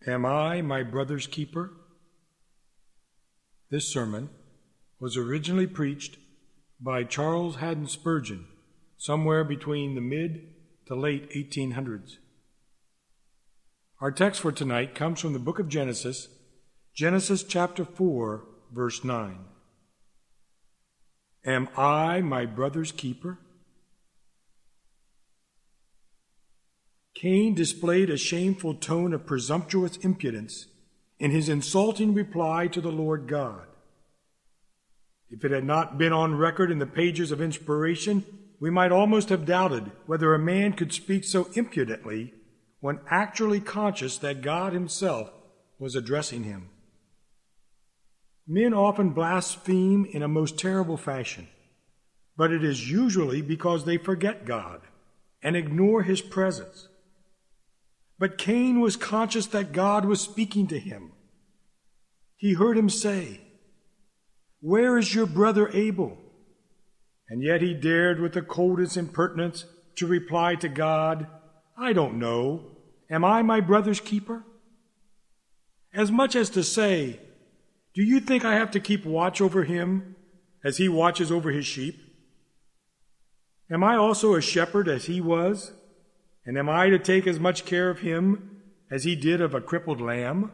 Am I my brother's keeper? This sermon was originally preached by Charles Haddon Spurgeon somewhere between the mid to late 1800s. Our text for tonight comes from the book of Genesis, Genesis chapter 4, verse 9. Am I my brother's keeper? Cain displayed a shameful tone of presumptuous impudence in his insulting reply to the Lord God. If it had not been on record in the pages of inspiration, we might almost have doubted whether a man could speak so impudently when actually conscious that God himself was addressing him. Men often blaspheme in a most terrible fashion, but it is usually because they forget God and ignore his presence. But Cain was conscious that God was speaking to him. He heard him say, "Where is your brother Abel?" And yet he dared with the coldest impertinence to reply to God, "I don't know. Am I my brother's keeper?" As much as to say, "Do you think I have to keep watch over him as he watches over his sheep? Am I also a shepherd as he was? And am I to take as much care of him as he did of a crippled lamb?"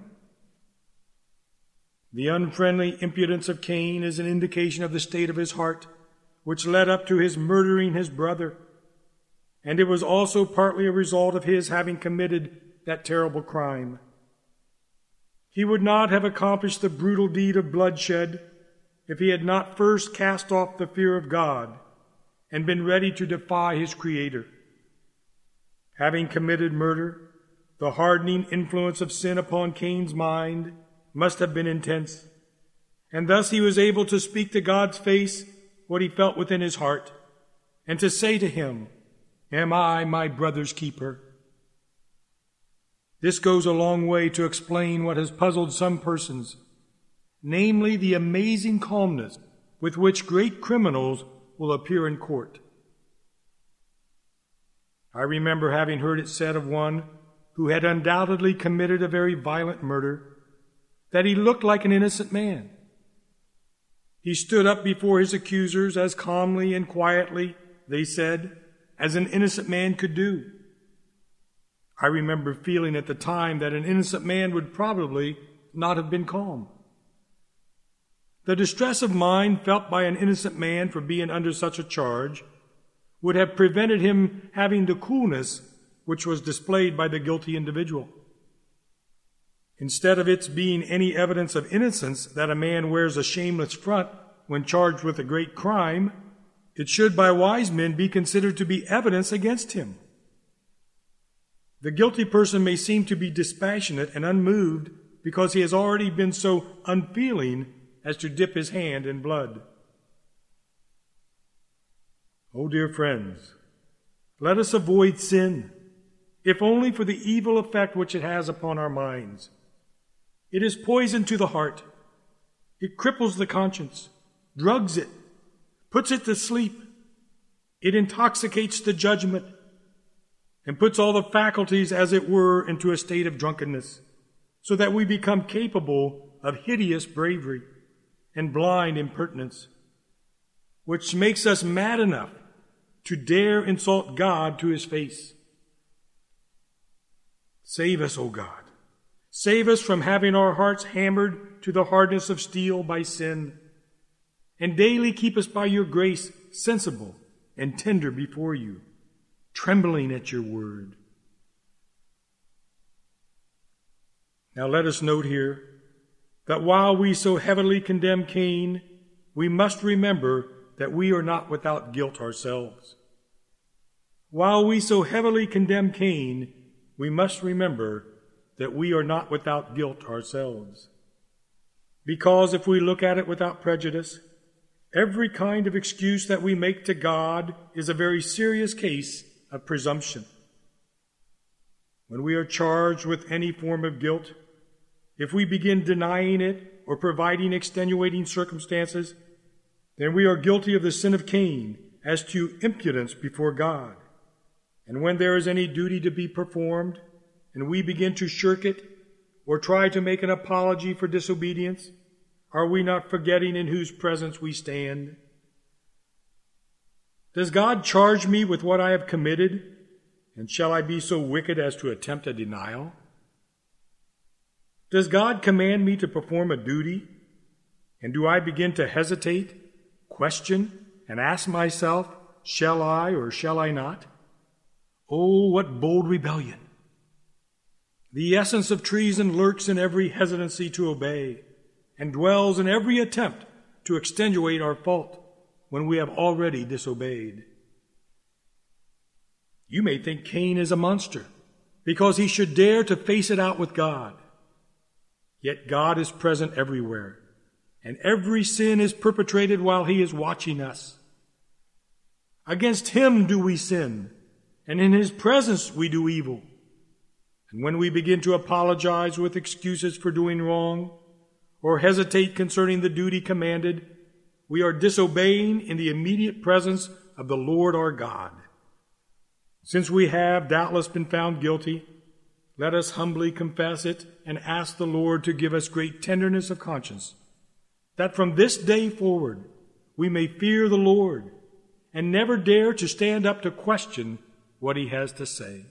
The unfriendly impudence of Cain is an indication of the state of his heart, which led up to his murdering his brother. And it was also partly a result of his having committed that terrible crime. He would not have accomplished the brutal deed of bloodshed if he had not first cast off the fear of God and been ready to defy his Creator. Having committed murder, the hardening influence of sin upon Cain's mind must have been intense, and thus he was able to speak to God's face what he felt within his heart, and to say to him, "Am I my brother's keeper?" This goes a long way to explain what has puzzled some persons, namely the amazing calmness with which great criminals will appear in court. I remember having heard it said of one who had undoubtedly committed a very violent murder that he looked like an innocent man. He stood up before his accusers as calmly and quietly, they said, as an innocent man could do. I remember feeling at the time that an innocent man would probably not have been calm. The distress of mind felt by an innocent man for being under such a charge would have prevented him having the coolness which was displayed by the guilty individual. Instead of its being any evidence of innocence that a man wears a shameless front when charged with a great crime, it should by wise men be considered to be evidence against him. The guilty person may seem to be dispassionate and unmoved because he has already been so unfeeling as to dip his hand in blood. Oh, dear friends, let us avoid sin, if only for the evil effect which it has upon our minds. It is poison to the heart. It cripples the conscience, drugs it, puts it to sleep. It intoxicates the judgment and puts all the faculties, as it were, into a state of drunkenness, so that we become capable of hideous bravery and blind impertinence, which makes us mad enough to dare insult God to his face. Save us, O God. Save us from having our hearts hammered to the hardness of steel by sin, and daily keep us by your grace sensible and tender before you, trembling at your word. Now let us note here that while we so heavily condemn Cain, we must remember that we are not without guilt ourselves. While we so heavily condemn Cain, we must remember that we are not without guilt ourselves. Because if we look at it without prejudice, every kind of excuse that we make to God is a very serious case of presumption. When we are charged with any form of guilt, if we begin denying it or providing extenuating circumstances, then we are guilty of the sin of Cain as to impudence before God. And when there is any duty to be performed, and we begin to shirk it, or try to make an apology for disobedience? Are we not forgetting in whose presence we stand? Does God charge me with what I have committed? And shall I be so wicked as to attempt a denial? Does God command me to perform a duty? And do I begin to hesitate, question, and ask myself, shall I or shall I not? Oh, what bold rebellion! The essence of treason lurks in every hesitancy to obey and dwells in every attempt to extenuate our fault when we have already disobeyed. You may think Cain is a monster because he should dare to face it out with God. Yet God is present everywhere, and every sin is perpetrated while he is watching us. Against him do we sin, and in his presence we do evil. And when we begin to apologize with excuses for doing wrong, or hesitate concerning the duty commanded, we are disobeying in the immediate presence of the Lord our God. Since we have doubtless been found guilty, let us humbly confess it and ask the Lord to give us great tenderness of conscience, that from this day forward we may fear the Lord and never dare to stand up to question what he has to say.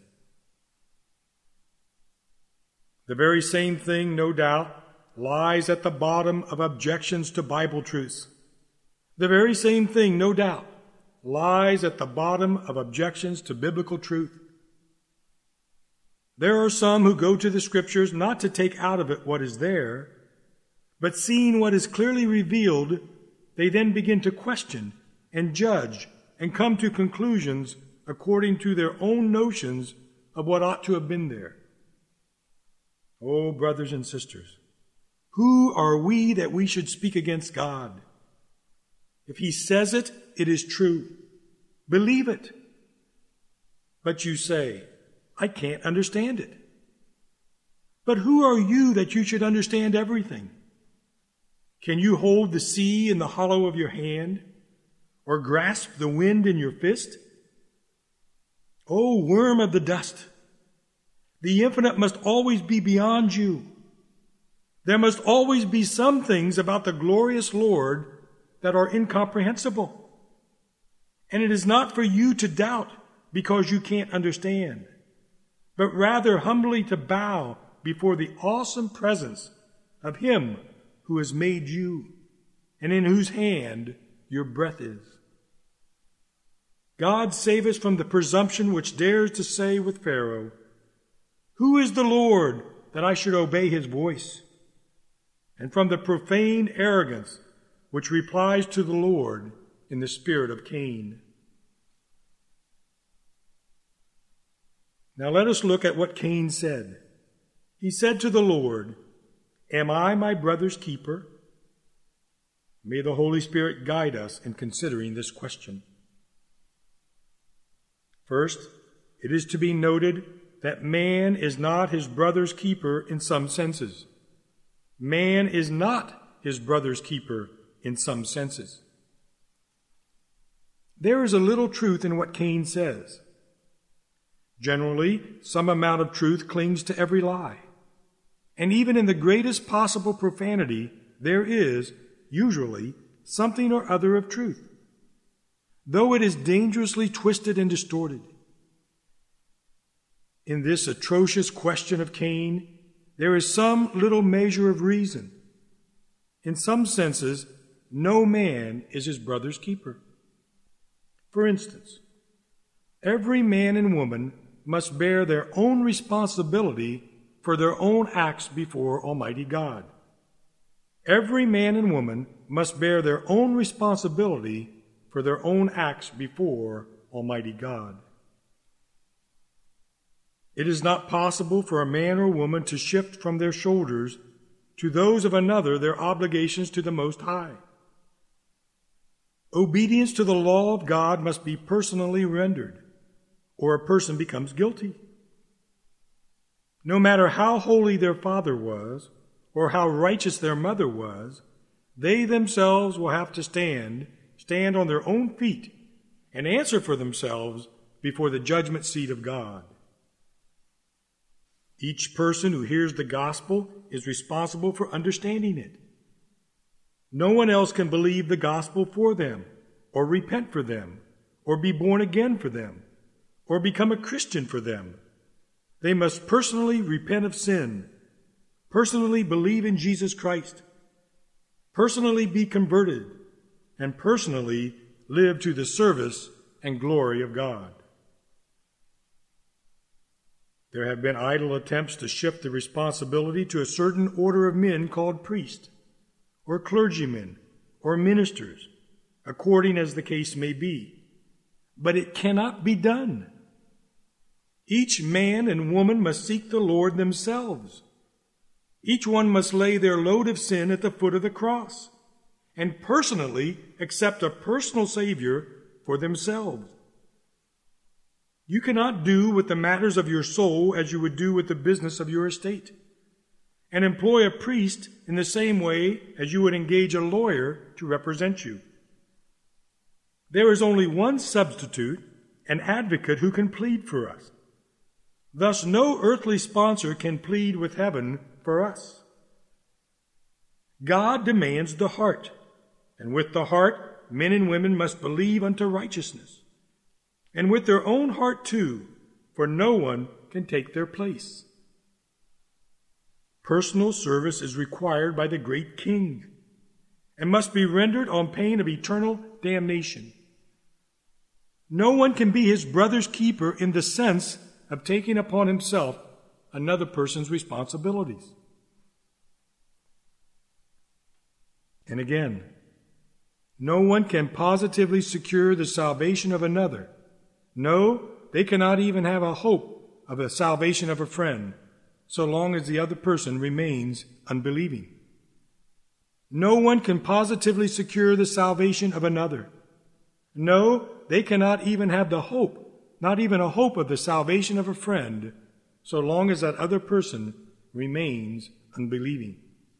The very same thing, no doubt, lies at the bottom of objections to Bible truths. The very same thing, no doubt, lies at the bottom of objections to biblical truth. There are some who go to the Scriptures not to take out of it what is there, but seeing what is clearly revealed, they then begin to question and judge and come to conclusions according to their own notions of what ought to have been there. Oh, brothers and sisters, who are we that we should speak against God? If he says it, it is true. Believe it. But you say, I can't understand it. But who are you that you should understand everything? Can you hold the sea in the hollow of your hand, or grasp the wind in your fist? O worm of the dust, the infinite must always be beyond you. There must always be some things about the glorious Lord that are incomprehensible. And it is not for you to doubt because you can't understand, but rather humbly to bow before the awesome presence of him who has made you and in whose hand your breath is. God save us from the presumption which dares to say with Pharaoh, who is the Lord that I should obey his voice? And from the profane arrogance which replies to the Lord in the spirit of Cain. Now let us look at what Cain said. He said to the Lord, am I my brother's keeper? May the Holy Spirit guide us in considering this question. First, it is to be noted that man is not his brother's keeper in some senses. Man is not his brother's keeper in some senses. There is a little truth in what Cain says. Generally, some amount of truth clings to every lie. And even in the greatest possible profanity, there is, usually, something or other of truth, though it is dangerously twisted and distorted. In this atrocious question of Cain, there is some little measure of reason. In some senses, no man is his brother's keeper. For instance, every man and woman must bear their own responsibility for their own acts before Almighty God. Every man and woman must bear their own responsibility for their own acts before Almighty God. It is not possible for a man or woman to shift from their shoulders to those of another their obligations to the Most High. Obedience to the law of God must be personally rendered, or a person becomes guilty. No matter how holy their father was, or how righteous their mother was, they themselves will have to stand on their own feet and answer for themselves before the judgment seat of God. Each person who hears the gospel is responsible for understanding it. No one else can believe the gospel for them, or repent for them, or be born again for them, or become a Christian for them. They must personally repent of sin, personally believe in Jesus Christ, personally be converted, and personally live to the service and glory of God. There have been idle attempts to shift the responsibility to a certain order of men called priests, or clergymen, or ministers, according as the case may be. But it cannot be done. Each man and woman must seek the Lord themselves. Each one must lay their load of sin at the foot of the cross and personally accept a personal Savior for themselves. You cannot do with the matters of your soul as you would do with the business of your estate, and employ a priest in the same way as you would engage a lawyer to represent you. There is only one substitute, an advocate who can plead for us. Thus, no earthly sponsor can plead with heaven for us. God demands the heart, and with the heart, men and women must believe unto righteousness, and with their own heart too, for no one can take their place. Personal service is required by the great King, and must be rendered on pain of eternal damnation. No one can be his brother's keeper in the sense of taking upon himself another person's responsibilities. And again, no one can positively secure the salvation of another. No, they cannot even have a hope of the salvation of a friend, so long as the other person remains unbelieving. No one can positively secure the salvation of another. No, they cannot even have the hope, not even a hope of the salvation of a friend, so long as that other person remains unbelieving.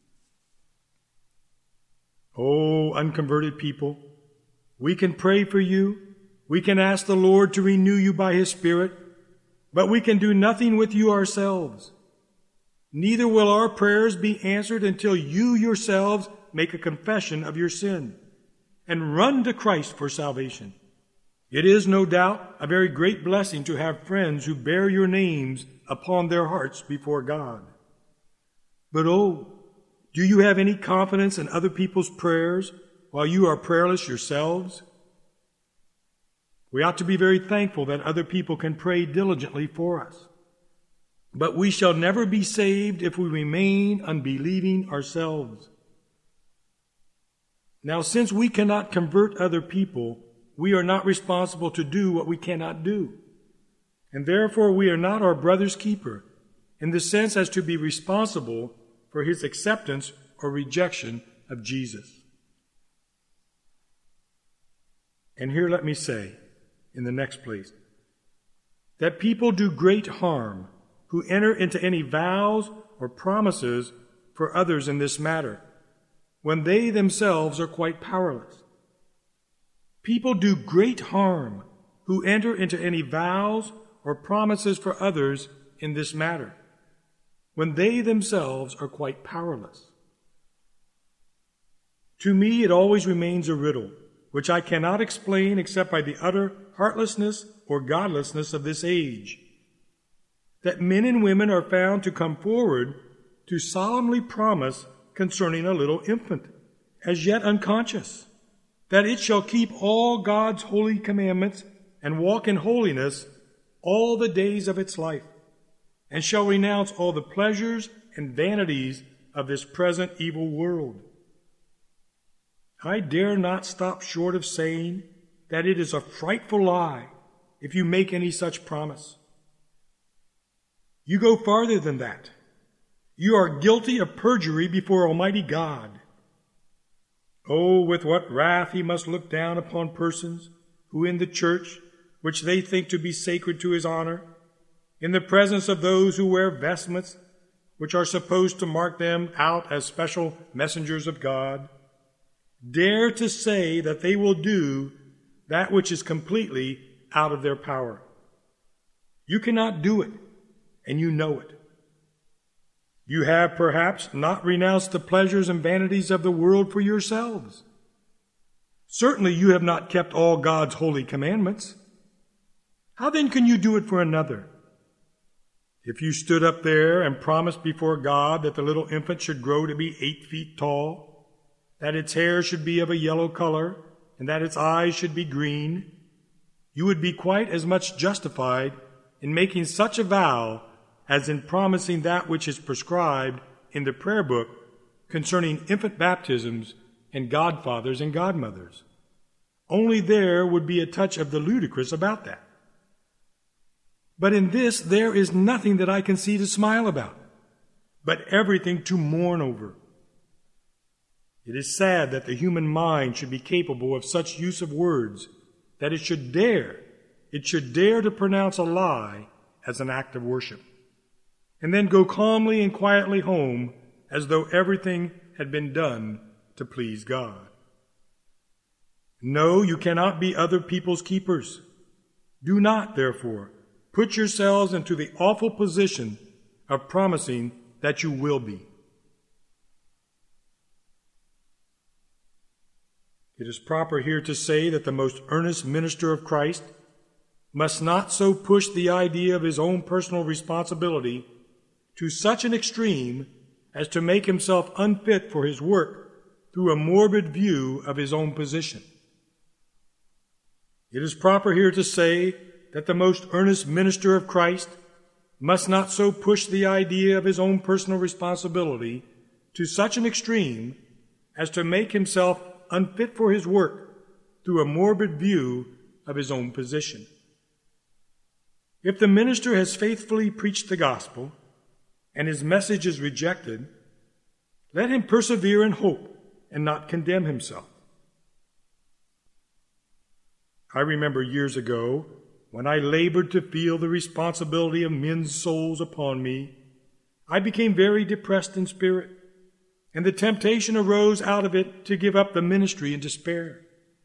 Oh, unconverted people, we can pray for you. We can ask the Lord to renew you by His Spirit, but we can do nothing with you ourselves. Neither will our prayers be answered until you yourselves make a confession of your sin and run to Christ for salvation. It is, no doubt, a very great blessing to have friends who bear your names upon their hearts before God. But oh, do you have any confidence in other people's prayers while you are prayerless yourselves? We ought to be very thankful that other people can pray diligently for us. But we shall never be saved if we remain unbelieving ourselves. Now, since we cannot convert other people, we are not responsible to do what we cannot do. And therefore we are not our brother's keeper, in the sense as to be responsible for his acceptance or rejection of Jesus. And here let me say, in the next place, that people do great harm who enter into any vows or promises for others in this matter, when they themselves are quite powerless. People do great harm who enter into any vows or promises for others in this matter, when they themselves are quite powerless. To me, it always remains a riddle, which I cannot explain except by the utter heartlessness or godlessness of this age, that men and women are found to come forward to solemnly promise concerning a little infant, as yet unconscious, that it shall keep all God's holy commandments and walk in holiness all the days of its life, and shall renounce all the pleasures and vanities of this present evil world. I dare not stop short of saying that it is a frightful lie if you make any such promise. You go farther than that. You are guilty of perjury before Almighty God. Oh, with what wrath He must look down upon persons who in the church, which they think to be sacred to His honor, in the presence of those who wear vestments which are supposed to mark them out as special messengers of God, dare to say that they will do that which is completely out of their power. You cannot do it, and you know it. You have perhaps not renounced the pleasures and vanities of the world for yourselves. Certainly you have not kept all God's holy commandments. How then can you do it for another? If you stood up there and promised before God that the little infant should grow to be 8 feet tall, that its hair should be of a yellow color, and that its eyes should be green, you would be quite as much justified in making such a vow as in promising that which is prescribed in the prayer book concerning infant baptisms and godfathers and godmothers. Only there would be a touch of the ludicrous about that. But in this there is nothing that I can see to smile about, but everything to mourn over. It is sad that the human mind should be capable of such use of words, that it should dare to pronounce a lie as an act of worship, and then go calmly and quietly home as though everything had been done to please God. No, you cannot be other people's keepers. Do not, therefore, put yourselves into the awful position of promising that you will be. It is proper here to say that the most earnest minister of Christ must not so push the idea of his own personal responsibility to such an extreme as to make himself unfit for his work through a morbid view of his own position. It is proper here to say that the most earnest minister of Christ must not so push the idea of his own personal responsibility to such an extreme as to make himself unfit for his work through a morbid view of his own position. If the minister has faithfully preached the gospel and his message is rejected, let him persevere in hope and not condemn himself. I remember years ago when I labored to feel the responsibility of men's souls upon me, I became very depressed in spirit, and the temptation arose out of it to give up the ministry in despair.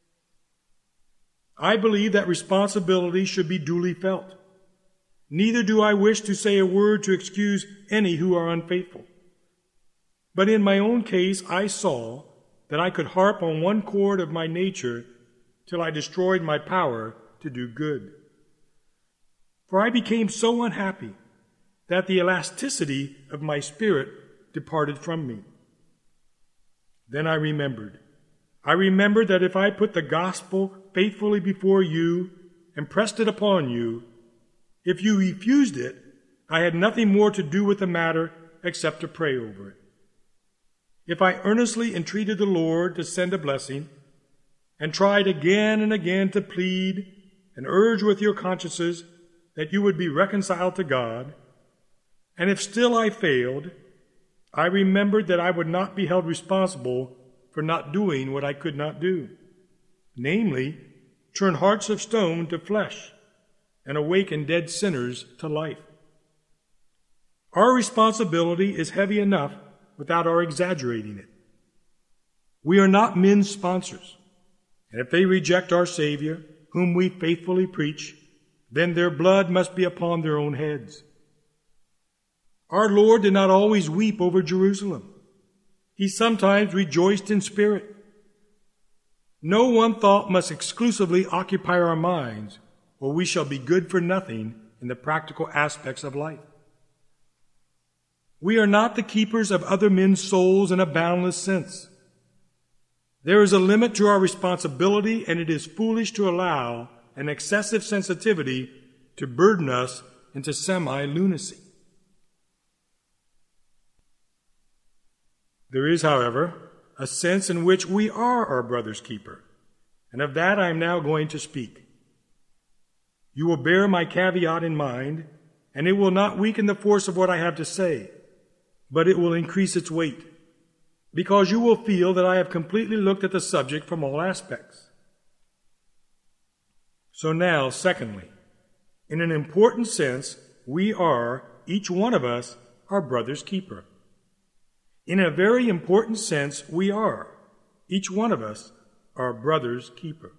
I believe that responsibility should be duly felt. Neither do I wish to say a word to excuse any who are unfaithful. But in my own case, I saw that I could harp on one chord of my nature till I destroyed my power to do good. For I became so unhappy that the elasticity of my spirit departed from me. Then I remembered that if I put the gospel faithfully before you and pressed it upon you, if you refused it, I had nothing more to do with the matter except to pray over it. If I earnestly entreated the Lord to send a blessing, and tried again and again to plead and urge with your consciences that you would be reconciled to God, and if still I failed, I remembered that I would not be held responsible for not doing what I could not do, namely, turn hearts of stone to flesh and awaken dead sinners to life. Our responsibility is heavy enough without our exaggerating it. We are not men's sponsors, and if they reject our Savior, whom we faithfully preach, then their blood must be upon their own heads. Our Lord did not always weep over Jerusalem. He sometimes rejoiced in spirit. No one thought must exclusively occupy our minds, or we shall be good for nothing in the practical aspects of life. We are not the keepers of other men's souls in a boundless sense. There is a limit to our responsibility, and it is foolish to allow an excessive sensitivity to burden us into semi-lunacy. There is, however, a sense in which we are our brother's keeper, and of that I am now going to speak. You will bear my caveat in mind, and it will not weaken the force of what I have to say, but it will increase its weight, because you will feel that I have completely looked at the subject from all aspects. So now, secondly, in an important sense, we are, each one of us, our brother's keeper. In a very important sense, we are, each one of us, our brother's keeper.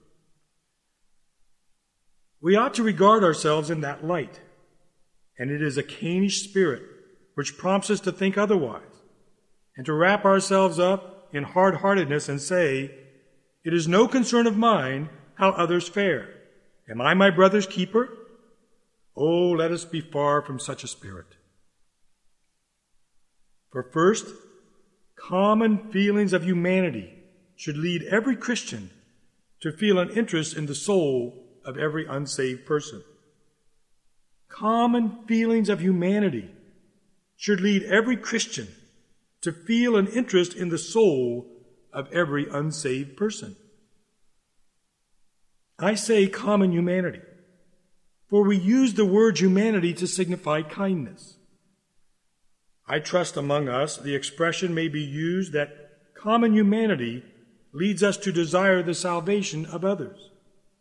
We ought to regard ourselves in that light, and it is a Cainish spirit which prompts us to think otherwise, and to wrap ourselves up in hard-heartedness and say, "It is no concern of mine how others fare. Am I my brother's keeper?" Oh, let us be far from such a spirit. For first, common feelings of humanity should lead every Christian to feel an interest in the soul of every unsaved person. Common feelings of humanity should lead every Christian to feel an interest in the soul of every unsaved person. I say common humanity, for we use the word humanity to signify kindness. I trust among us the expression may be used that common humanity leads us to desire the salvation of others.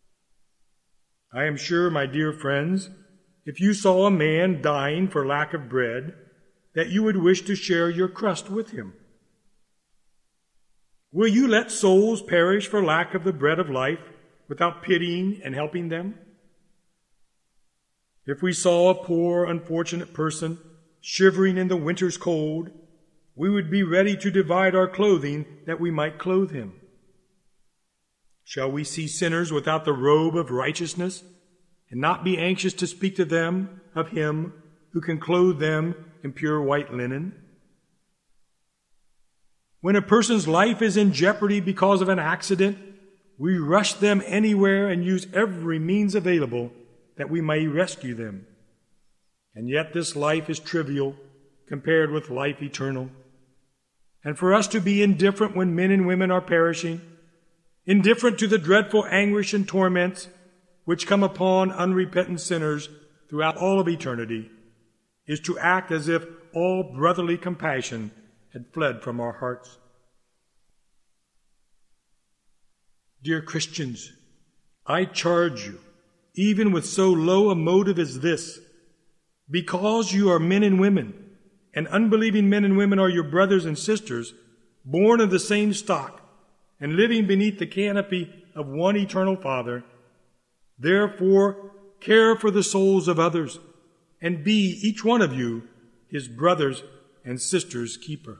I am sure, my dear friends, if you saw a man dying for lack of bread, that you would wish to share your crust with him. Will you let souls perish for lack of the bread of life without pitying and helping them? If we saw a poor, unfortunate person shivering in the winter's cold, we would be ready to divide our clothing that we might clothe him. Shall we see sinners without the robe of righteousness and not be anxious to speak to them of him who can clothe them in pure white linen? When a person's life is in jeopardy because of an accident, we rush them anywhere and use every means available that we may rescue them. And yet this life is trivial compared with life eternal. And for us to be indifferent when men and women are perishing, indifferent to the dreadful anguish and torments which come upon unrepentant sinners throughout all of eternity, is to act as if all brotherly compassion had fled from our hearts. Dear Christians, I charge you, even with so low a motive as this, because you are men and women, and unbelieving men and women are your brothers and sisters, born of the same stock, and living beneath the canopy of one eternal Father, therefore care for the souls of others, and be, each one of you, his brothers and sisters' keeper.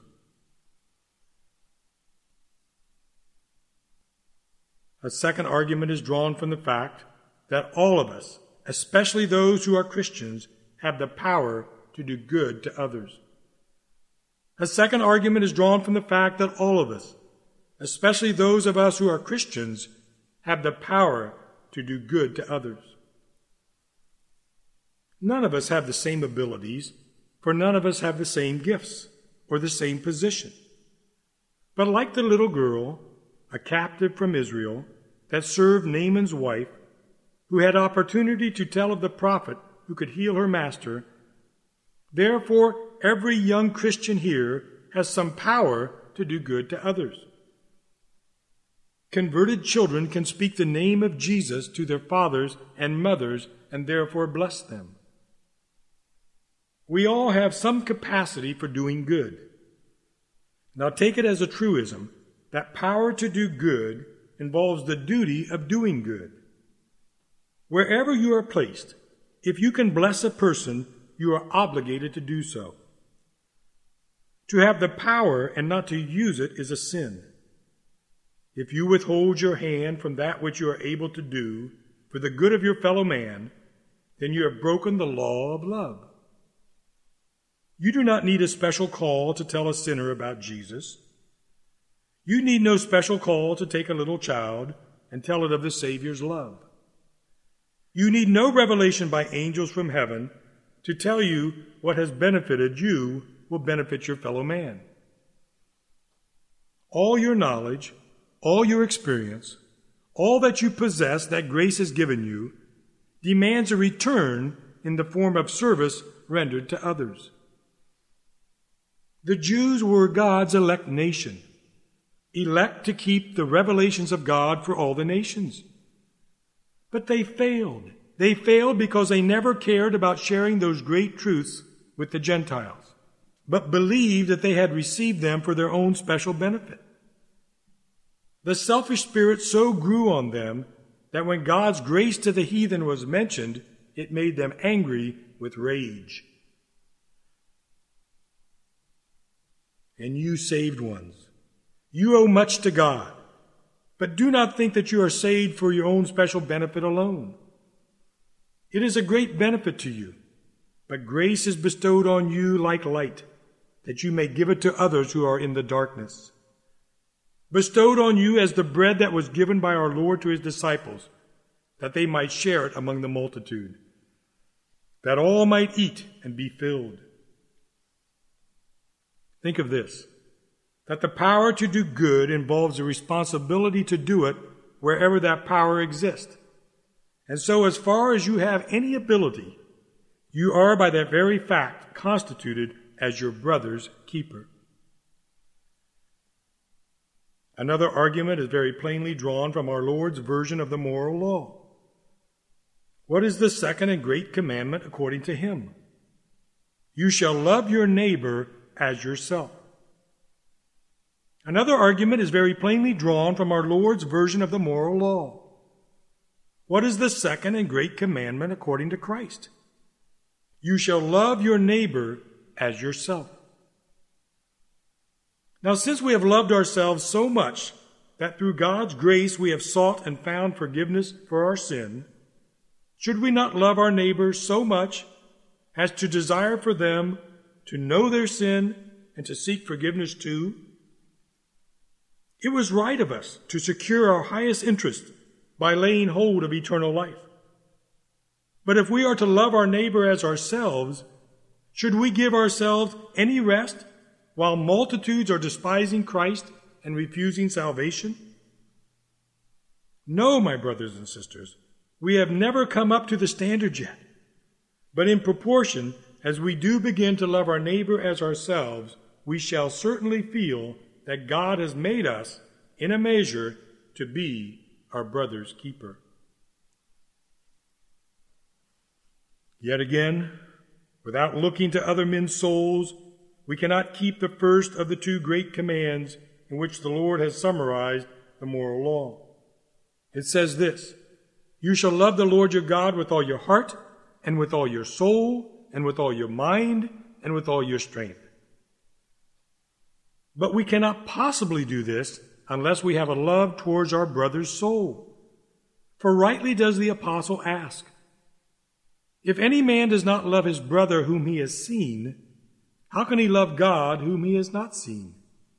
A second argument is drawn from the fact that all of us, especially those who are Christians, have the power to do good to others. A second argument is drawn from the fact that all of us, especially those of us who are Christians, have the power to do good to others. None of us have the same abilities, for none of us have the same gifts or the same position. But like the little girl, a captive from Israel, that served Naaman's wife, who had opportunity to tell of the prophet who could heal her master, therefore every young Christian here has some power to do good to others. Converted children can speak the name of Jesus to their fathers and mothers and therefore bless them. We all have some capacity for doing good. Now take it as a truism that power to do good involves the duty of doing good. Wherever you are placed, if you can bless a person, you are obligated to do so. To have the power and not to use it is a sin. If you withhold your hand from that which you are able to do for the good of your fellow man, then you have broken the law of love. You do not need a special call to tell a sinner about Jesus. You need no special call to take a little child and tell it of the Savior's love. You need no revelation by angels from heaven to tell you what has benefited you will benefit your fellow man. All your knowledge, all your experience, all that you possess that grace has given you, demands a return in the form of service rendered to others. The Jews were God's elect nation, elect to keep the revelations of God for all the nations. But they failed. They failed because they never cared about sharing those great truths with the Gentiles, but believed that they had received them for their own special benefit. The selfish spirit so grew on them that when God's grace to the heathen was mentioned, it made them angry with rage. and you saved ones. You owe much to God, but do not think that you are saved for your own special benefit alone. It is a great benefit to you, but grace is bestowed on you like light, that you may give it to others who are in the darkness. Bestowed on you as the bread that was given by our Lord to his disciples, that they might share it among the multitude, that all might eat and be filled. Think of this, that the power to do good involves the responsibility to do it wherever that power exists. And so as far as you have any ability, you are by that very fact constituted as your brother's keeper. Another argument is very plainly drawn from our Lord's version of the moral law. What is the second and great commandment according to him? You shall love your neighbor as yourself. Another argument is very plainly drawn from our Lord's version of the moral law. What is the second and great commandment according to Christ? You shall love your neighbor as yourself. Now, since we have loved ourselves so much that through God's grace we have sought and found forgiveness for our sin, should we not love our neighbors so much as to desire for them to know their sin and to seek forgiveness too? It was right of us to secure our highest interest by laying hold of eternal life. But if we are to love our neighbor as ourselves, should we give ourselves any rest while multitudes are despising Christ and refusing salvation? No, my brothers and sisters, we have never come up to the standard yet. But in proportion as we do begin to love our neighbor as ourselves, we shall certainly feel that God has made us, in a measure, to be our brother's keeper. Yet again, without looking to other men's souls, we cannot keep the first of the two great commands in which the Lord has summarized the moral law. It says this, you shall love the Lord your God with all your heart, and with all your soul, and with all your mind, and with all your strength. But we cannot possibly do this unless we have a love towards our brother's soul. For rightly does the apostle ask, if any man does not love his brother whom he has seen, how can he love God whom he has not seen?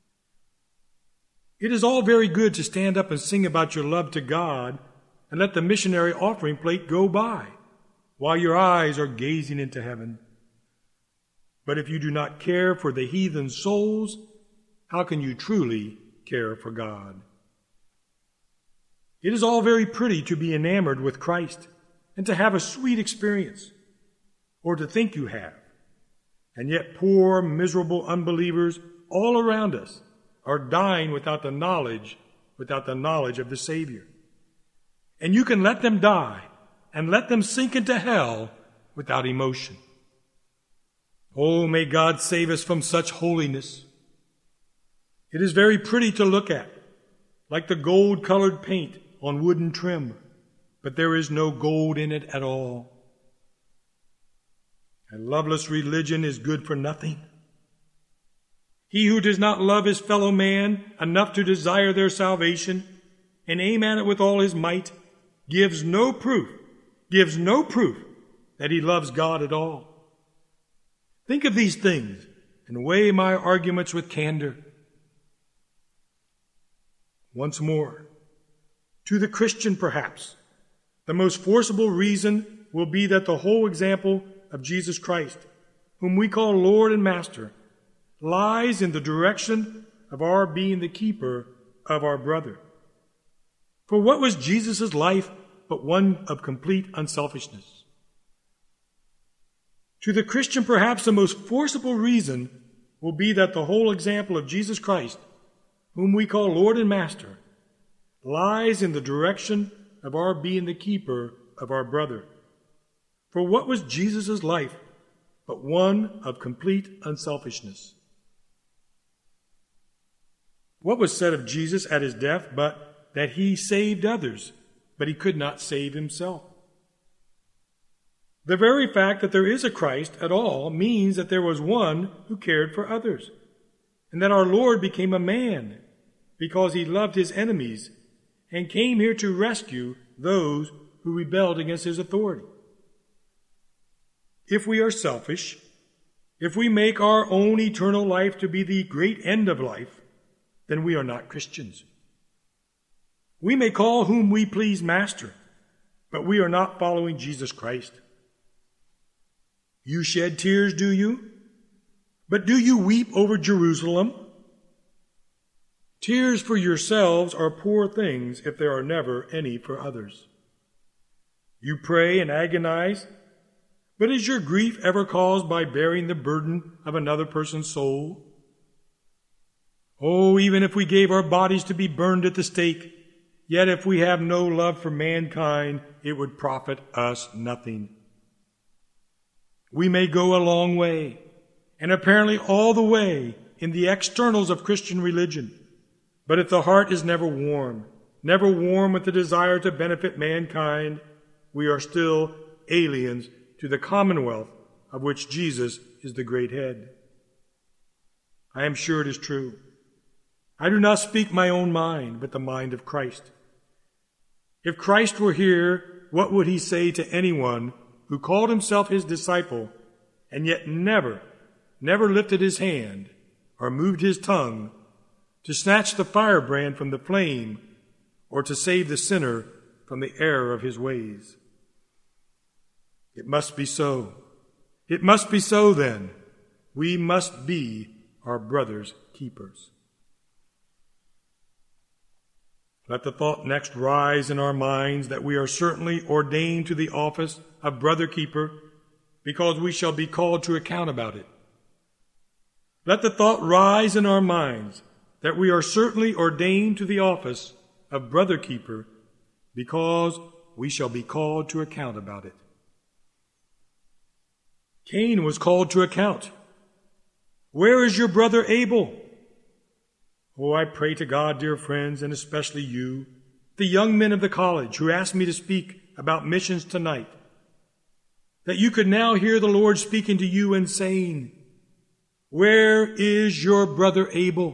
It is all very good to stand up and sing about your love to God and let the missionary offering plate go by while your eyes are gazing into heaven. But if you do not care for the heathen souls, how can you truly care for God? It is all very pretty to be enamored with Christ and to have a sweet experience, or to think you have. And yet poor, miserable unbelievers all around us are dying without the knowledge of the Savior. And you can let them die and let them sink into hell without emotion. Oh, may God save us from such holiness. It is very pretty to look at, like the gold-colored paint on wooden trim, but there is no gold in it at all. A loveless religion is good for nothing. He who does not love his fellow man enough to desire their salvation and aim at it with all his might gives no proof that he loves God at all. Think of these things and weigh my arguments with candor. Once more, to the Christian perhaps, the most forcible reason will be that the whole example of Jesus Christ, whom we call Lord and Master, lies in the direction of our being the keeper of our brother. For what was Jesus' life but one of complete unselfishness? To the Christian, perhaps the most forcible reason will be that the whole example of Jesus Christ, whom we call Lord and Master, lies in the direction of our being the keeper of our brother. For what was Jesus' life but one of complete unselfishness? What was said of Jesus at his death but that he saved others, but he could not save himself? The very fact that there is a Christ at all means that there was one who cared for others. and that our Lord became a man because he loved his enemies and came here to rescue those who rebelled against his authority. If we are selfish, if we make our own eternal life to be the great end of life, then we are not Christians. We may call whom we please master, but we are not following Jesus Christ. You shed tears, do you? But do you weep over Jerusalem? Tears for yourselves are poor things if there are never any for others. You pray and agonize, but is your grief ever caused by bearing the burden of another person's soul? Oh, even if we gave our bodies to be burned at the stake, yet if we have no love for mankind, it would profit us nothing. We may go a long way, and apparently all the way in the externals of Christian religion, but if the heart is never warm with the desire to benefit mankind, we are still aliens to the commonwealth of which Jesus is the great head. I am sure it is true. I do not speak my own mind, but the mind of Christ. If Christ were here, what would he say to anyone who called himself his disciple and yet never lifted his hand or moved his tongue to snatch the firebrand from the flame or to save the sinner from the error of his ways? It must be so. It must be so then. We must be our brother's keepers. Let the thought next rise in our minds that we are certainly ordained to the office of brother keeper because we shall be called to account about it. Let the thought rise in our minds that we are certainly ordained to the office of brother keeper because we shall be called to account about it. Cain was called to account. Where is your brother Abel? Oh, I pray to God, dear friends, and especially you, the young men of the college who asked me to speak about missions tonight, that you could now hear the Lord speaking to you and saying, where is your brother Abel?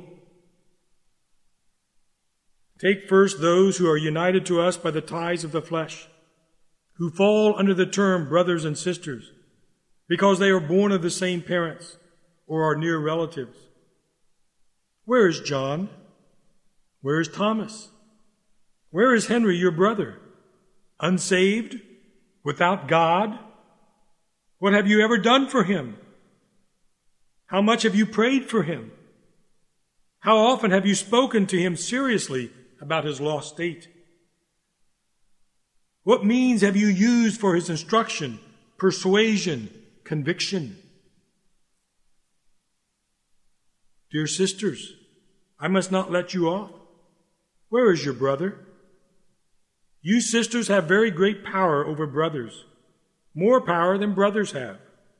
Take first those who are united to us by the ties of the flesh, who fall under the term brothers and sisters, because they are born of the same parents or are near relatives. Where is John? Where is Thomas? Where is Henry, your brother? Unsaved? Without God? What have you ever done for him? How much have you prayed for him? How often have you spoken to him seriously about his lost state? What means have you used for his instruction, persuasion, conviction? Dear sisters, I must not let you off. Where is your brother? You sisters have very great power over brothers, more power than brothers have.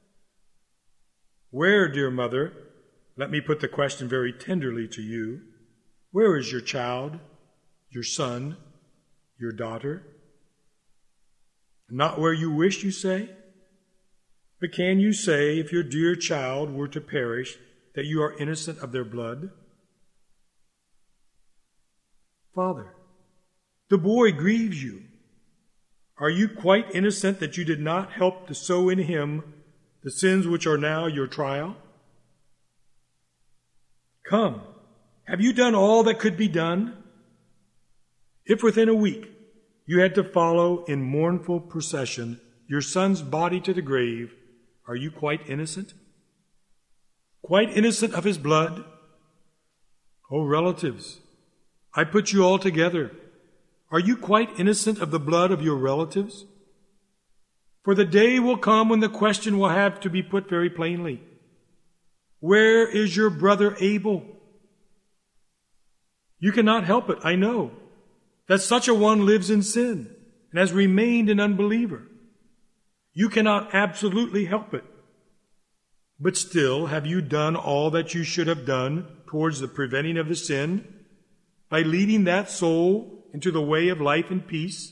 Where, dear mother, let me put the question very tenderly to you, where is your child, your son, your daughter? Not where you wish, you say? But can you say, if your dear child were to perish, that you are innocent of their blood? Father, the boy grieves you. Are you quite innocent that you did not help to sow in him the sins which are now your trial? Come, have you done all that could be done? If within a week you had to follow in mournful procession your son's body to the grave, are you quite innocent? Quite innocent of his blood? Oh, relatives, I put you all together. Are you quite innocent of the blood of your relatives? For the day will come when the question will have to be put very plainly. Where is your brother Abel? You cannot help it, I know, that such a one lives in sin and has remained an unbeliever. You cannot absolutely help it. But still, have you done all that you should have done towards the preventing of the sin by leading that soul into the way of life and peace?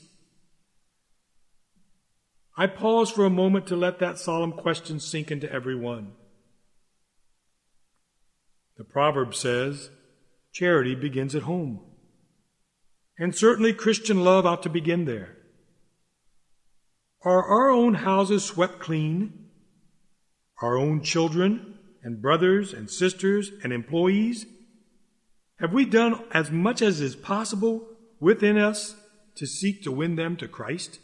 I pause for a moment to let that solemn question sink into every one. The proverb says, charity begins at home. And certainly Christian love ought to begin there. Are our own houses swept clean? Our own children and brothers and sisters and employees? Have we done as much as is possible within us to seek to win them to Christ?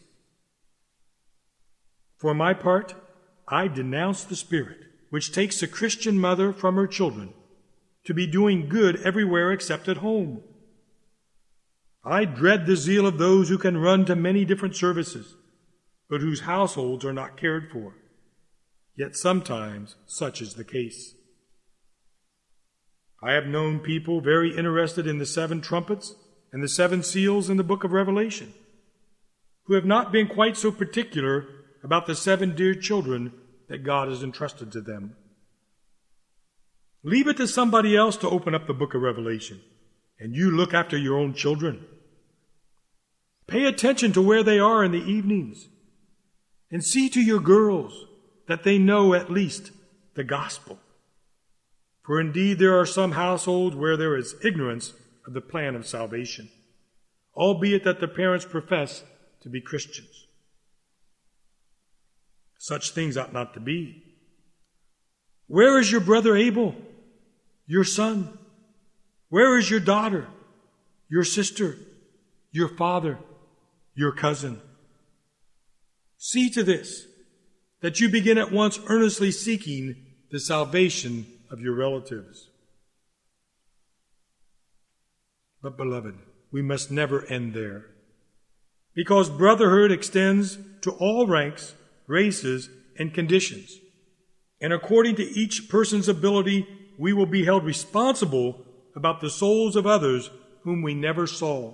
For my part, I denounce the spirit which takes a Christian mother from her children to be doing good everywhere except at home. I dread the zeal of those who can run to many different services, but whose households are not cared for. Yet sometimes such is the case. I have known people very interested in the 7 trumpets and the 7 seals in the book of Revelation, who have not been quite so particular about the 7 dear children that God has entrusted to them. Leave it to somebody else to open up the book of Revelation, and you look after your own children. Pay attention to where they are in the evenings, and see to your girls that they know at least the gospel. For indeed there are some households where there is ignorance of the plan of salvation, albeit that the parents profess to be Christians. Such things ought not to be. Where is your brother Abel, your son? Where is your daughter, your sister, your father, your cousin? See to this, that you begin at once earnestly seeking the salvation of your relatives. But, beloved, we must never end there, because brotherhood extends to all ranks, races, and conditions. And according to each person's ability, we will be held responsible about the souls of others whom we never saw.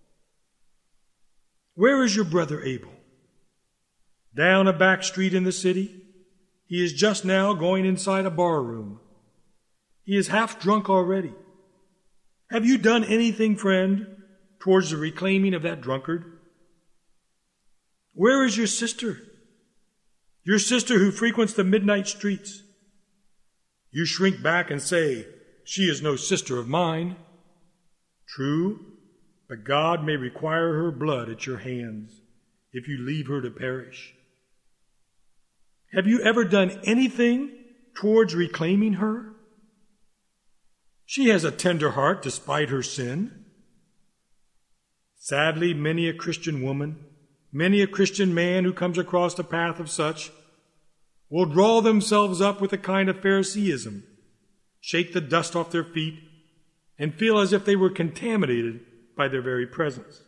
Where is your brother Abel? Down a back street in the city? He is just now going inside a bar room. He is half drunk already. Have you done anything, friend, towards the reclaiming of that drunkard? Where is your sister? Your sister who frequents the midnight streets? You shrink back and say, she is no sister of mine. True, but God may require her blood at your hands if you leave her to perish. Have you ever done anything towards reclaiming her? She has a tender heart despite her sin. Sadly, many a Christian woman, many a Christian man who comes across the path of such will draw themselves up with a kind of Phariseeism, shake the dust off their feet, and feel as if they were contaminated by their very presence.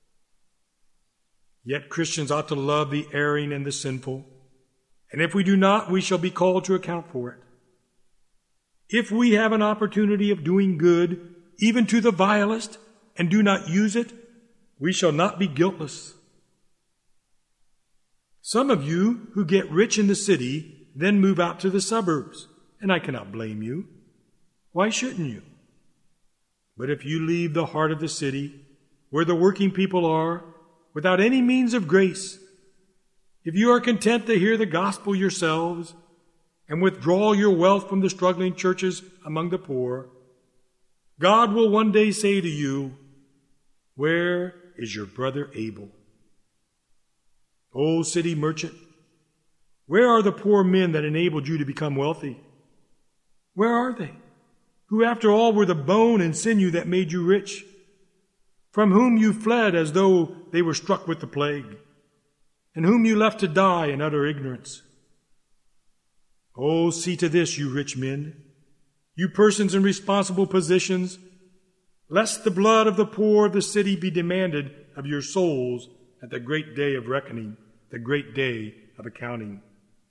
Yet Christians ought to love the erring and the sinful, and if we do not, we shall be called to account for it. If we have an opportunity of doing good, even to the vilest, and do not use it, we shall not be guiltless. Some of you who get rich in the city then move out to the suburbs, and I cannot blame you. Why shouldn't you? But if you leave the heart of the city, where the working people are, without any means of grace, if you are content to hear the gospel yourselves and withdraw your wealth from the struggling churches among the poor, God will one day say to you, where is your brother Abel? O city merchant, where are the poor men that enabled you to become wealthy? Where are they, who after all were the bone and sinew that made you rich, from whom you fled as though they were struck with the plague, and whom you left to die in utter ignorance? Oh, see to this, you rich men, you persons in responsible positions, lest the blood of the poor of the city be demanded of your souls at the great day of reckoning, the great day of accounting.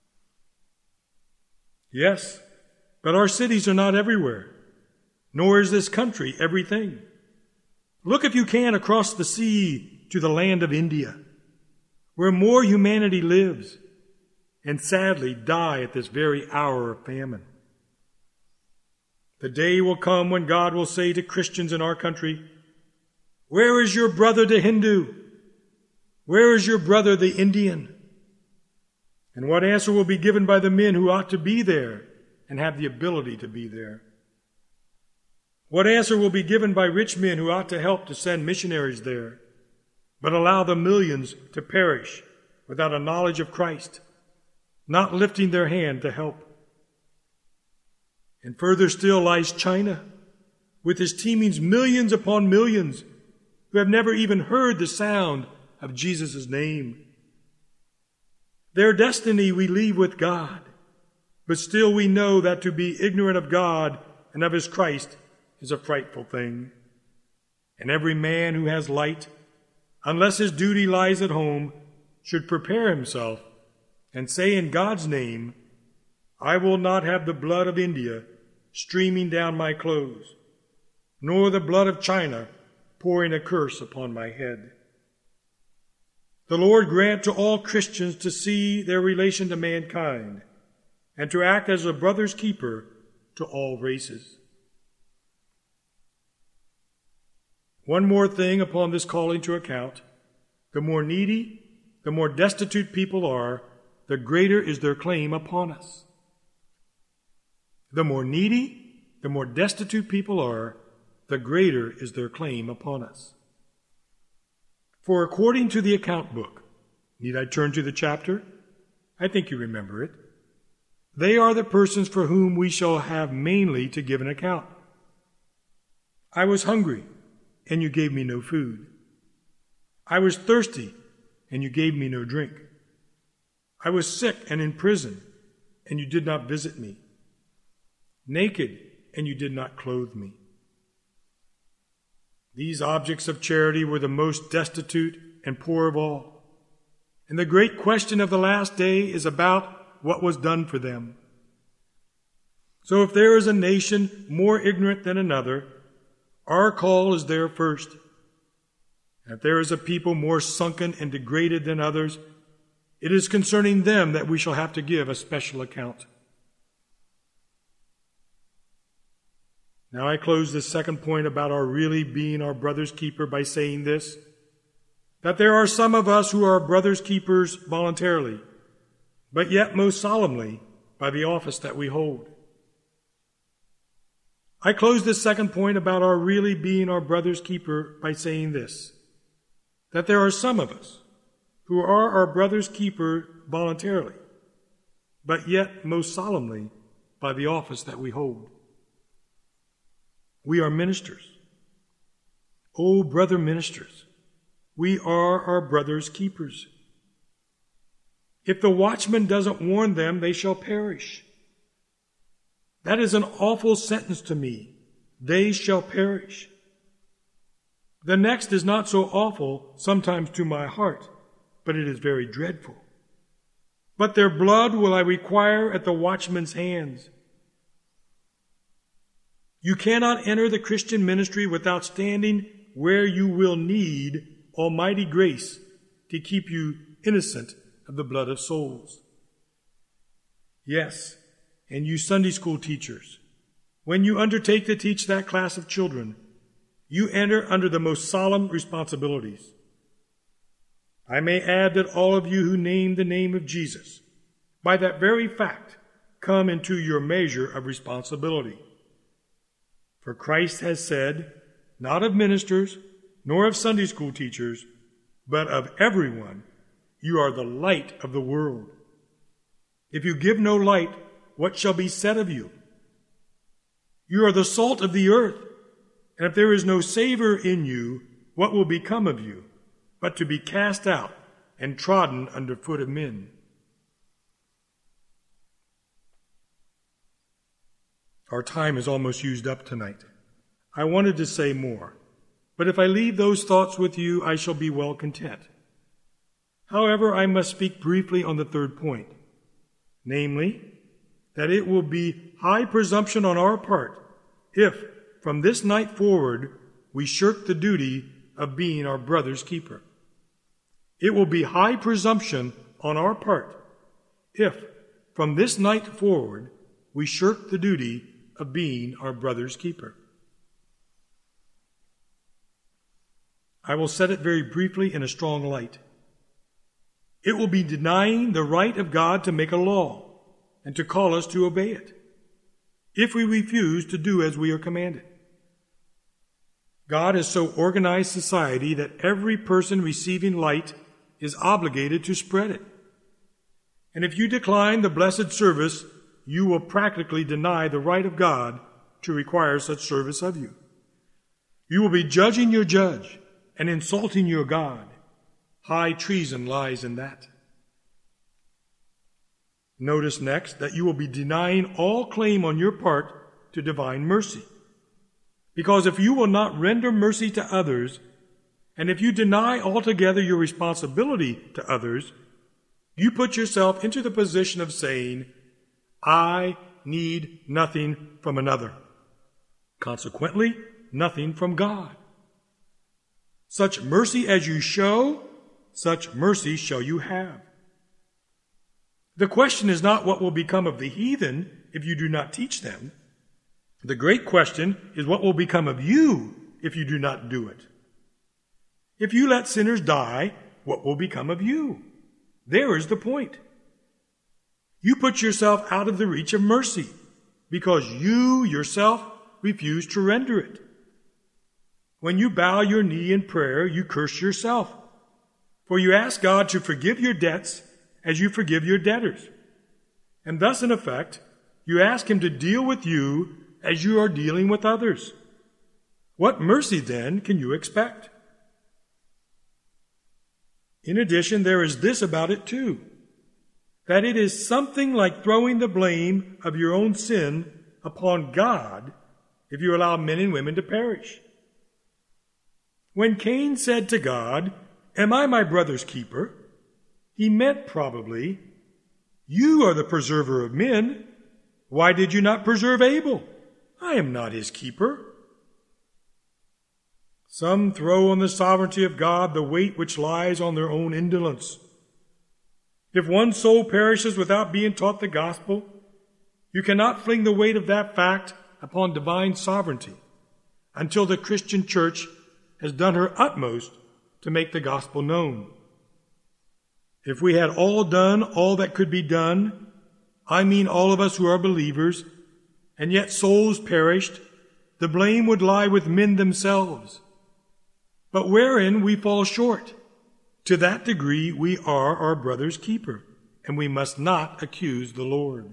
Yes, but our cities are not everywhere, nor is this country everything. Look if you can across the sea to the land of India, where more humanity lives, and sadly die at this very hour of famine. The day will come when God will say to Christians in our country, where is your brother the Hindu? Where is your brother the Indian? And what answer will be given by the men who ought to be there and have the ability to be there? What answer will be given by rich men who ought to help to send missionaries there, but allow the millions to perish without a knowledge of Christ, not lifting their hand to help? And further still lies China, with its teeming millions upon millions who have never even heard the sound of Jesus' name. Their destiny we leave with God, but still we know that to be ignorant of God and of his Christ is a frightful thing. And every man who has light, unless his duty lies at home, should prepare himself and say in God's name, I will not have the blood of India streaming down my clothes, nor the blood of China pouring a curse upon my head. The Lord grant to all Christians to see their relation to mankind and to act as a brother's keeper to all races. One more thing upon this calling to account. The more needy, the more destitute people are, the greater is their claim upon us. The more needy, the more destitute people are, the greater is their claim upon us. For according to the account book, need I turn to the chapter? I think you remember it. They are the persons for whom we shall have mainly to give an account. I was hungry, and you gave me no food. I was thirsty, and you gave me no drink. I was sick and in prison, and you did not visit me. Naked, and you did not clothe me. These objects of charity were the most destitute and poor of all. And the great question of the last day is about what was done for them. So if there is a nation more ignorant than another, our call is there first. And if there is a people more sunken and degraded than others, it is concerning them that we shall have to give a special account. Now I close this second point about our really being our brother's keeper by saying this, that there are some of us who are brother's keepers voluntarily, but yet most solemnly by the office that we hold. I close this second point about our really being our brother's keeper by saying this, that there are some of us who are our brother's keeper voluntarily, but yet most solemnly by the office that we hold. We are ministers. Oh, brother ministers, we are our brother's keepers. If the watchman doesn't warn them, they shall perish. That is an awful sentence to me. They shall perish. The next is not so awful sometimes to my heart, but it is very dreadful. But their blood will I require at the watchman's hands. You cannot enter the Christian ministry without standing where you will need almighty grace to keep you innocent of the blood of souls. Yes, and you Sunday school teachers, when you undertake to teach that class of children, you enter under the most solemn responsibilities. I may add that all of you who name the name of Jesus, by that very fact, come into your measure of responsibility. For Christ has said, not of ministers, nor of Sunday school teachers, but of everyone, you are the light of the world. If you give no light, what shall be said of you? You are the salt of the earth, and if there is no savor in you, what will become of you, but to be cast out and trodden under foot of men? Our time is almost used up tonight. I wanted to say more, but if I leave those thoughts with you, I shall be well content. However, I must speak briefly on the third point, namely, that it will be high presumption on our part if, from this night forward, we shirk the duty of being our brother's keeper. It will be high presumption on our part if, from this night forward, we shirk the duty of being our brother's keeper. I will set it very briefly in a strong light. It will be denying the right of God to make a law and to call us to obey it, if we refuse to do as we are commanded. God has so organized society that every person receiving light is obligated to spread it. And if you decline the blessed service, you will practically deny the right of God to require such service of you. You will be judging your judge and insulting your God. High treason lies in that. Notice next that you will be denying all claim on your part to divine mercy. Because if you will not render mercy to others, and if you deny altogether your responsibility to others, you put yourself into the position of saying, I need nothing from another. Consequently, nothing from God. Such mercy as you show, such mercy shall you have. The question is not what will become of the heathen if you do not teach them. The great question is what will become of you if you do not do it. If you let sinners die, what will become of you? There is the point. You put yourself out of the reach of mercy because you yourself refuse to render it. When you bow your knee in prayer, you curse yourself, for you ask God to forgive your debts as you forgive your debtors. And thus, in effect, you ask Him to deal with you as you are dealing with others. What mercy, then, can you expect? In addition, there is this about it, too, that it is something like throwing the blame of your own sin upon God if you allow men and women to perish. When Cain said to God, Am I my brother's keeper? He meant probably, You are the preserver of men. Why did you not preserve Abel? I am not his keeper. Some throw on the sovereignty of God the weight which lies on their own indolence. If one soul perishes without being taught the gospel, you cannot fling the weight of that fact upon divine sovereignty until the Christian church has done her utmost to make the gospel known. If we had all done all that could be done, I mean all of us who are believers, and yet souls perished, the blame would lie with men themselves. But wherein we fall short, to that degree we are our brother's keeper, and we must not accuse the Lord.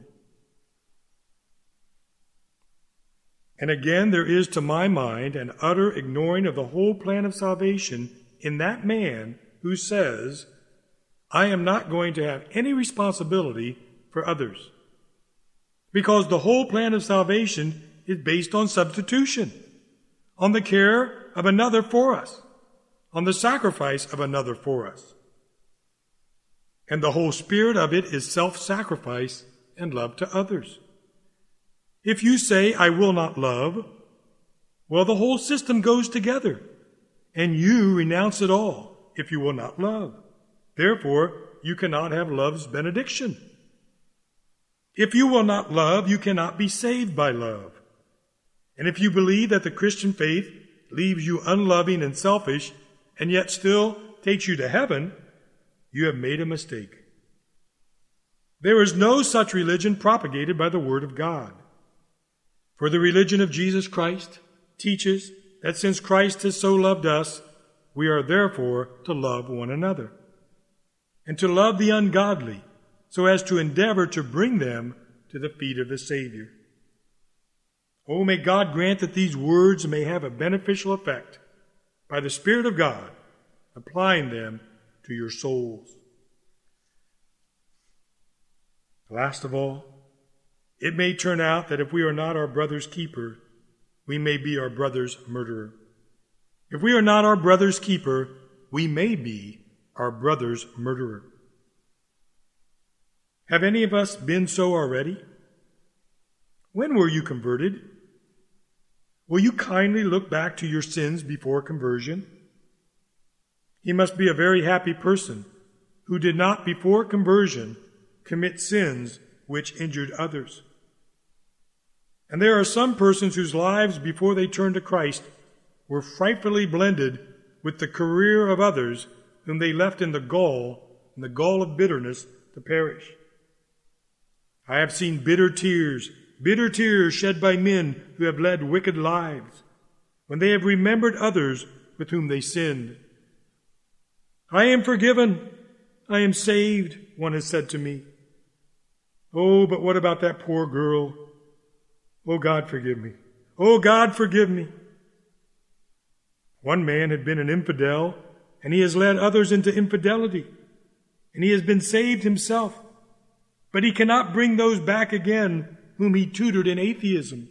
And again, there is to my mind an utter ignoring of the whole plan of salvation in that man who says, I am not going to have any responsibility for others. Because the whole plan of salvation is based on substitution, on the care of another for us, on the sacrifice of another for us. And the whole spirit of it is self-sacrifice and love to others. If you say, I will not love, well, the whole system goes together, and you renounce it all if you will not love. Therefore, you cannot have love's benediction. If you will not love, you cannot be saved by love. And if you believe that the Christian faith leaves you unloving and selfish, and yet still takes you to heaven, you have made a mistake. There is no such religion propagated by the Word of God. For the religion of Jesus Christ teaches that since Christ has so loved us, we are therefore to love one another, and to love the ungodly, so as to endeavor to bring them to the feet of the Savior. Oh, may God grant that these words may have a beneficial effect by the Spirit of God, applying them to your souls. Last of all, it may turn out that if we are not our brother's keeper, we may be our brother's murderer. If we are not our brother's keeper, we may be our brother's murderer. Have any of us been so already? When were you converted? Will you kindly look back to your sins before conversion? He must be a very happy person who did not before conversion commit sins which injured others. And there are some persons whose lives before they turned to Christ were frightfully blended with the career of others whom they left in the gall of bitterness to perish. I have seen bitter tears shed by men who have led wicked lives, when they have remembered others with whom they sinned. I am forgiven. I am saved, one has said to me. Oh, but what about that poor girl? Oh, God, forgive me. Oh, God, forgive me. One man had been an infidel, and he has led others into infidelity, and he has been saved himself. But he cannot bring those back again whom he tutored in atheism.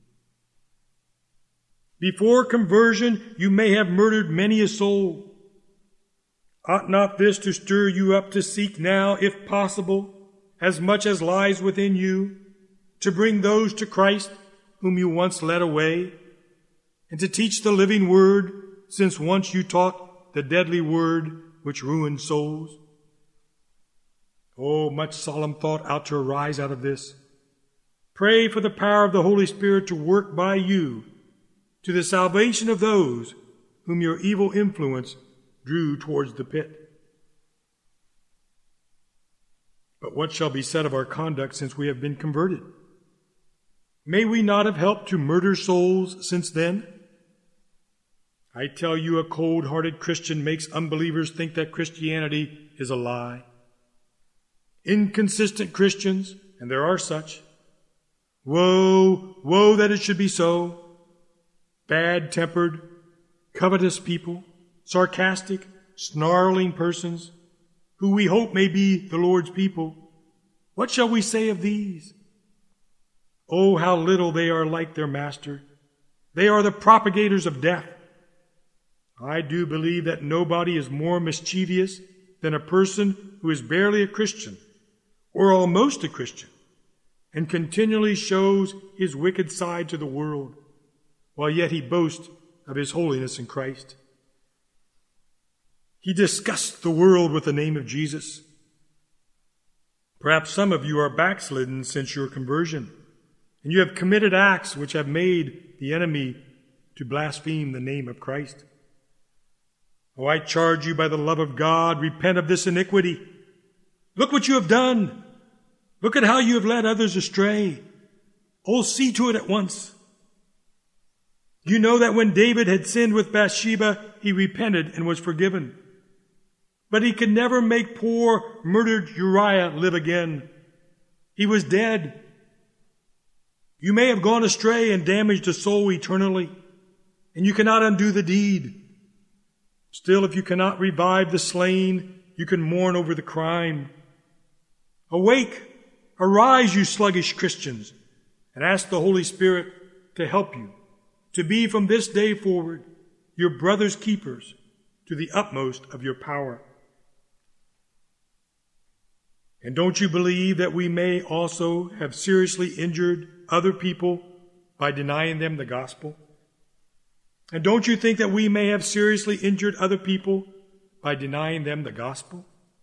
Before conversion, you may have murdered many a soul. Ought not this to stir you up to seek now, if possible, as much as lies within you, to bring those to Christ whom you once led away, and to teach the living word, since once you taught the deadly word which ruined souls? Oh, much solemn thought ought to arise out of this. Pray for the power of the Holy Spirit to work by you to the salvation of those whom your evil influence drew towards the pit. But what shall be said of our conduct since we have been converted? May we not have helped to murder souls since then? I tell you, a cold-hearted Christian makes unbelievers think that Christianity is a lie. Inconsistent Christians, and there are such, woe, woe that it should be so. Bad-tempered, covetous people, sarcastic, snarling persons, who we hope may be the Lord's people. What shall we say of these? Oh, how little they are like their master. They are the propagators of death. I do believe that nobody is more mischievous than a person who is barely a Christian, or almost a Christian, and continually shows his wicked side to the world, while yet he boasts of his holiness in Christ. He disgusts the world with the name of Jesus. Perhaps some of you are backslidden since your conversion, and you have committed acts which have made the enemy to blaspheme the name of Christ. Oh, I charge you by the love of God, repent of this iniquity. Look what you have done. Look at how you have led others astray. Oh, see to it at once. You know that when David had sinned with Bathsheba, he repented and was forgiven. But he could never make poor, murdered Uriah live again. He was dead. You may have gone astray and damaged a soul eternally, and you cannot undo the deed. Still, if you cannot revive the slain, you can mourn over the crime. Awake, arise, you sluggish Christians, and ask the Holy Spirit to help you, to be from this day forward your brother's keepers to the utmost of your power. And don't you believe that we may also have seriously injured other people by denying them the gospel? And don't you think that we may have seriously injured other people by denying them the gospel?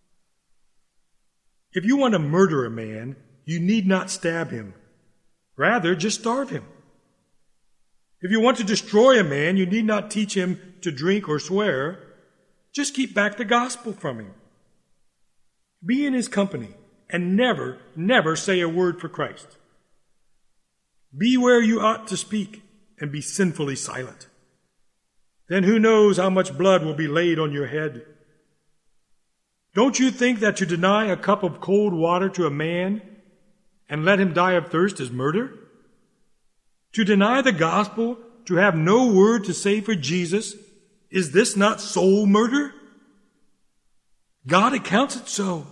If you want to murder a man, you need not stab him. Rather, just starve him. If you want to destroy a man, you need not teach him to drink or swear. Just keep back the gospel from him. Be in his company and never, never say a word for Christ. Be where you ought to speak and be sinfully silent. Then who knows how much blood will be laid on your head? Don't you think that to deny a cup of cold water to a man and let him die of thirst is murder? To deny the gospel, to have no word to say for Jesus, is this not soul murder? God accounts it so.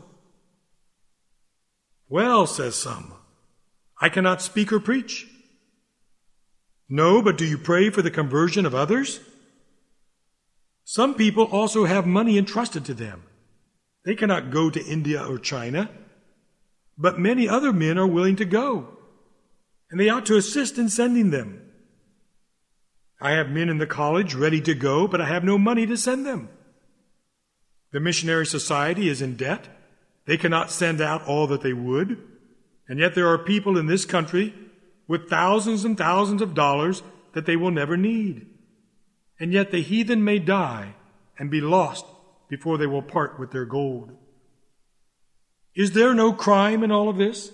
Well, says some, I cannot speak or preach. No, but do you pray for the conversion of others? Some people also have money entrusted to them. They cannot go to India or China, but many other men are willing to go, and they ought to assist in sending them. I have men in the college ready to go, but I have no money to send them. The missionary society is in debt. They cannot send out all that they would, and yet there are people in this country with thousands and thousands of dollars that they will never need. And yet the heathen may die and be lost before they will part with their gold. Is there no crime in all of this?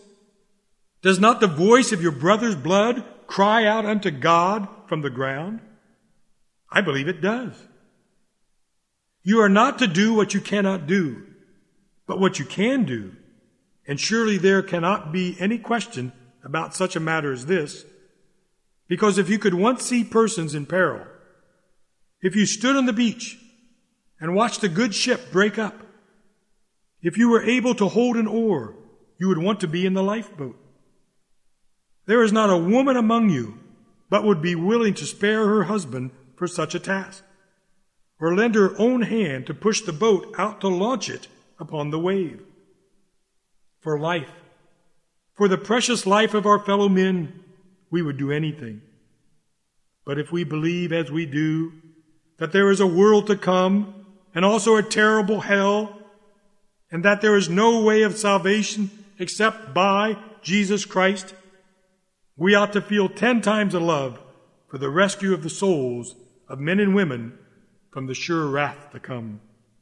Does not the voice of your brother's blood cry out unto God from the ground? I believe it does. You are not to do what you cannot do, but what you can do. And surely there cannot be any question about such a matter as this, because if you could once see persons in peril, if you stood on the beach and watched a good ship break up, if you were able to hold an oar, you would want to be in the lifeboat. There is not a woman among you but would be willing to spare her husband for such a task, or lend her own hand to push the boat out to launch it upon the wave. For life, for the precious life of our fellow men, we would do anything. But if we believe, as we do, that there is a world to come and also a terrible hell, and that there is no way of salvation except by Jesus Christ, we ought to feel 10 times a love for the rescue of the souls of men and women from the sure wrath to come.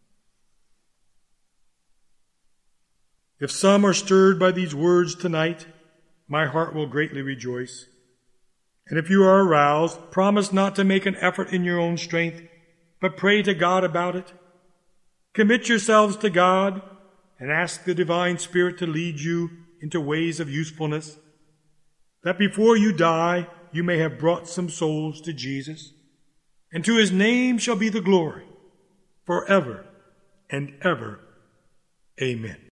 If some are stirred by these words tonight, my heart will greatly rejoice. And if you are aroused, promise not to make an effort in your own strength, but pray to God about it. Commit yourselves to God and ask the divine Spirit to lead you into ways of usefulness, that before you die you may have brought some souls to Jesus, and to his name shall be the glory forever and ever. Amen.